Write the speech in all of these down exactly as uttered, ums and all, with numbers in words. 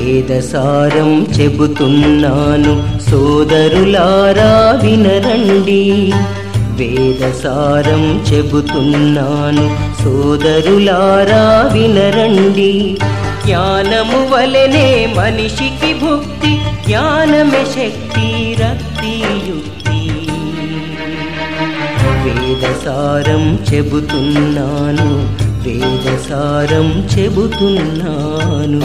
వేదసారం చెబుతున్నాను సోదరులారా వినరండి. వేదసారం చెబుతున్నాను సోదరులారా వినరండి. జ్ఞానము వలెనే మనిషికి భుక్తి, జ్ఞానమే శక్తి రక్తి యుక్తి. వేదసారం చెబుతున్నాను, వేదసారం చెబుతున్నాను.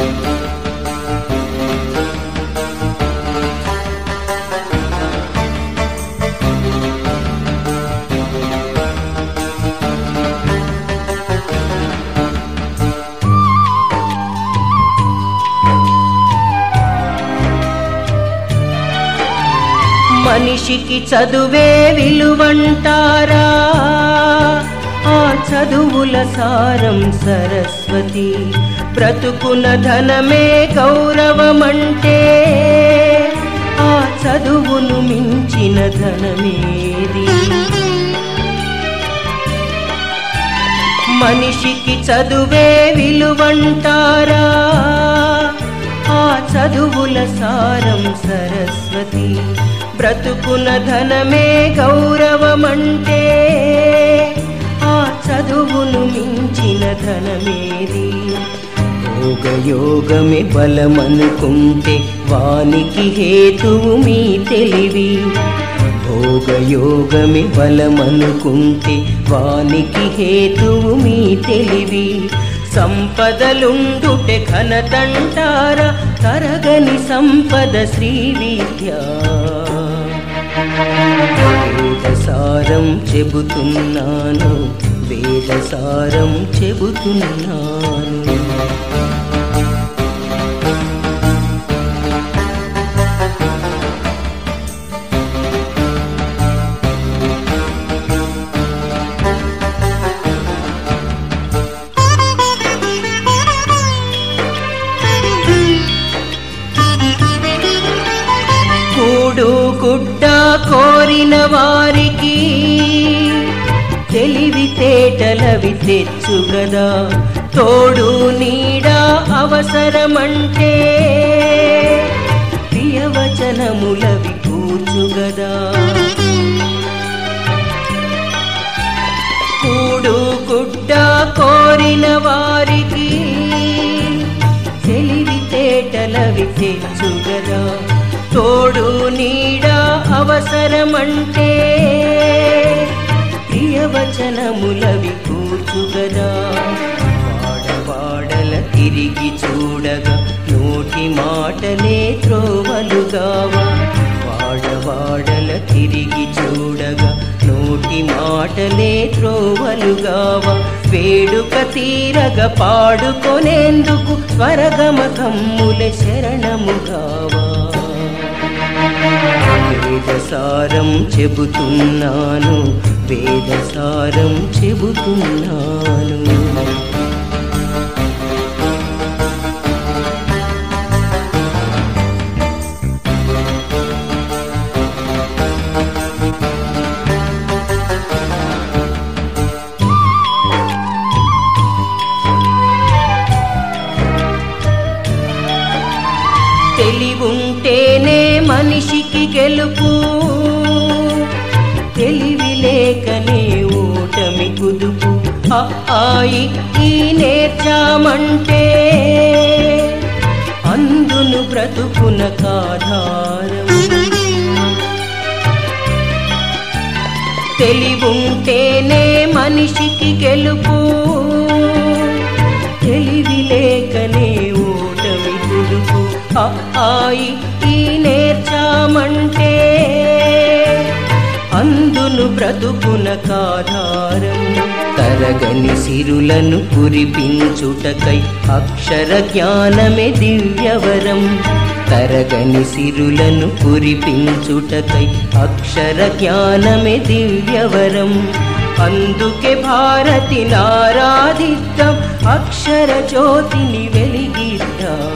మనిషికి చదువే విలువంటారా, ఆ చదువుల సారం సరస్వతి. బ్రతుకున ధనమే గౌరవమంటే, ఆ చదువును మించిన ధనమేది. మనిషికి చదువే విలువంటారా, ఆ చదువుల సారం సరస్వతి. బ్రతుకున ధనమే గౌరవమంటే, ఆ చదువును మించిన ధనమేది. భోగయోగమే బలమనుకుంటే వానికి హేతువు మీ తెలివి. భోగయోగమే బలమనుకుంటే వానికి హేతువు మీ తెలివి. సంపదలుండుటే ఘనతంటారా, తరగని సంపద శ్రీ విద్య. వేదసారం చెబుతున్నాను, వేదసారం చెబుతున్నాను. కూడు గుడ్డ కోరిన వారికి తెలివితేటలవి తెచ్చుగదా. తోడు నీడ అవసరమంటే ప్రియవచనములవి కూర్చుగదా. కూడు గుడ్డ కోరిన వారికి తెలివితేటలవి తెచ్చుగదా. తోడు నీడ అవసరమంటే ప్రియవచనములవి కూర్చుగదా. వాడవాడల తిరిగి చూడగా నోటి మాటలే త్రోవలుగావా. వాడవాడల తిరిగి చూడగా నోటి మాటలే త్రోవలుగావా. వేడుక తీరగ పాడుకొనేందుకు స్వరగమకమ్ముల శరణముగావా. వేదసారం చెబుతున్నాను, వేదసారం చెబుతున్నాను. తెలివుంటేనే మనిషికి గెలుపు, తెలివి లేకనే ఓటమి కుదుపు. ఆ ఆయి ఈ నేర్చామంటే అందును బ్రతుకున కాధారం. తెలివుంటేనే మనిషికి గెలుపు, తెలివి లేకనే ఓటమి కుదుపు. ఆ ఆయి ఈ నేర్చామంటే అందును బ్రతుకున కాధారం. తరగని సిరులను కురిపించుటకై అక్షర జ్ఞానమే దివ్యవరం. తరగని సిరులను కురిపించుటకై అక్షర జ్ఞానమే దివ్యవరం. అందుకే భారతి నారాధిద్దాం, అక్షర జ్యోతిని వెలిగిద్దాం.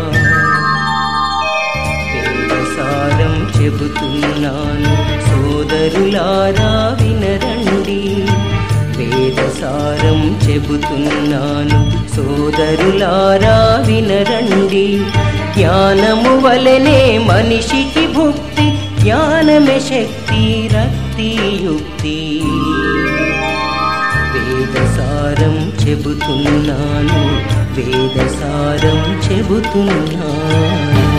వేదసారం చెబుతున్నాను సోదరులారా వినరండి. వేదసారం చెబుతున్నాను సోదరులారా వినరండి. జ్ఞానము వలనే మనిషికి భుక్తి, జ్ఞానమే శక్తి రక్తి యుక్తి. వేదసారం చెబుతున్నాను, వేదసారం చెబుతున్నాను.